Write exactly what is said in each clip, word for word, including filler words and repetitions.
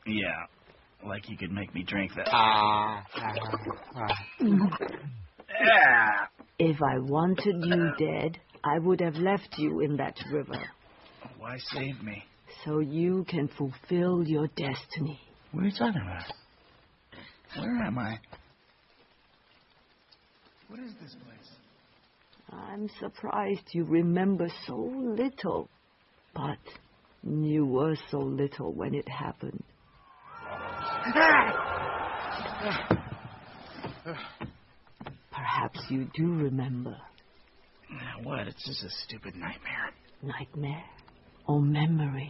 Yeah, like you could make me drink that. Ah. Yeah. If I wanted you dead, I would have left you in that river. Why save me? So you can fulfill your destiny. What are you talking about? Where am I? What is this place? I'm surprised you remember so little. But you were so little when it happened. Perhaps you do remember. What? It's just a stupid nightmare. Nightmare or memory?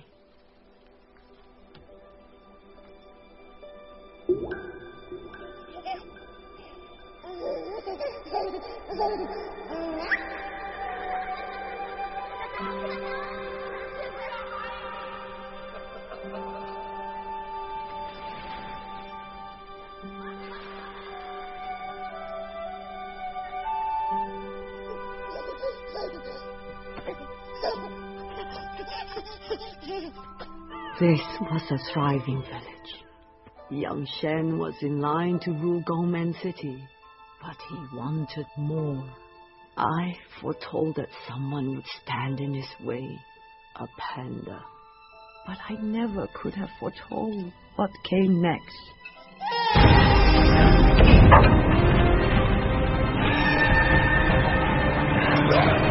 This was a thriving village. Young Shen was in line to rule Gongmen City, but he wanted more. I foretold that someone would stand in his way, a panda. But I never could have foretold what came next. Yeah.